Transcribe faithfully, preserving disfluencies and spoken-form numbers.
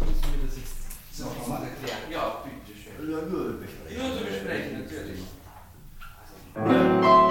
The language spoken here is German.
kannst du mir das jetzt so mal erklären? Ja, bitte schön. Ja, nur besprechen. Nur zu besprechen, natürlich. Also,